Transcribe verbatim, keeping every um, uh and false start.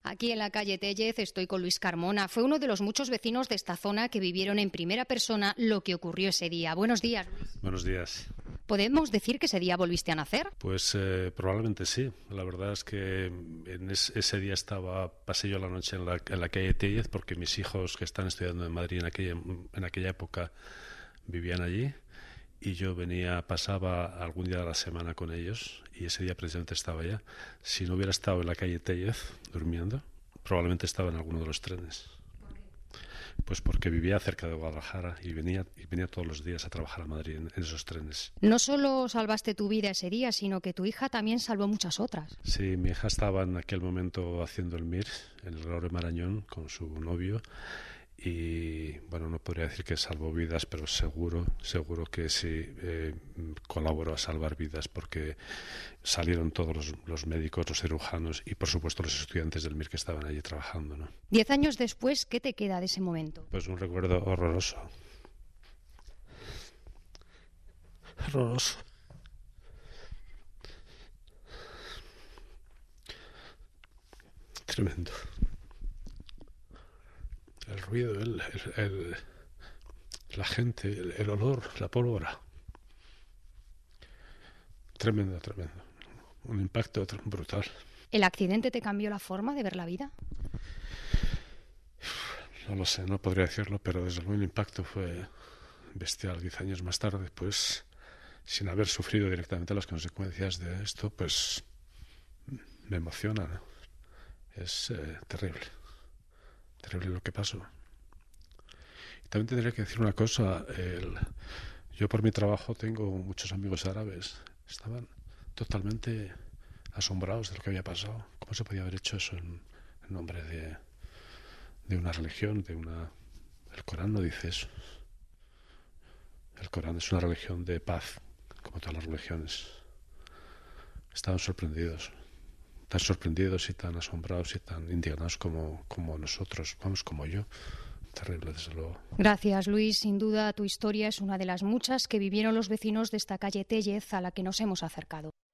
Aquí en la calle Tellez estoy con Luis Carmona. Fue uno de los muchos vecinos de esta zona que vivieron en primera persona lo que ocurrió ese día. Buenos días, Luis. Buenos días. ¿Podemos decir que ese día volviste a nacer? Pues eh, probablemente sí. La verdad es que en es, ese día estaba, pasé yo la noche en la, en la calle Tellez porque mis hijos que están estudiando en Madrid en aquella, en aquella época vivían allí y yo venía, pasaba algún día de la semana con ellos y ese día precisamente estaba allá. Si no hubiera estado en la calle Tellez durmiendo, probablemente estaba en alguno de los trenes. Pues porque vivía cerca de Guadalajara y venía, y venía todos los días a trabajar a Madrid en, en esos trenes. No solo salvaste tu vida ese día, sino que tu hija también salvó muchas otras. Sí, mi hija estaba en aquel momento haciendo el M I R en el Rauro de Marañón con su novio y, bueno, no podría decir que salvó vidas, pero seguro, seguro que sí eh, colaboró a salvar vidas porque salieron todos los, los médicos, los cirujanos y, por supuesto, los estudiantes del M I R que estaban allí trabajando, ¿no? Diez años después, ¿qué te queda de ese momento? Pues un recuerdo horroroso. Horroroso. Tremendo. El ruido, el, el, el, la gente, el, el olor, la pólvora. Tremendo, tremendo. Un impacto brutal. ¿El accidente te cambió la forma de ver la vida? No lo sé, no podría decirlo, pero desde luego el impacto fue bestial. Diez años más tarde, pues, sin haber sufrido directamente las consecuencias de esto, pues, me emociona, ¿no? Es eh, terrible. Terrible lo que pasó. Y también tendría que decir una cosa. El, yo por mi trabajo tengo muchos amigos árabes. Estaban totalmente asombrados de lo que había pasado. ¿Cómo se podía haber hecho eso en, en nombre de, de una religión, de una... El Corán no dice eso. El Corán es una religión de paz, como todas las religiones. Estaban sorprendidos. Tan sorprendidos y tan asombrados y tan indignados como, como nosotros, vamos, como yo. Terrible, desde luego. Gracias, Luis. Sin duda, tu historia es una de las muchas que vivieron los vecinos de esta calle Tellez a la que nos hemos acercado.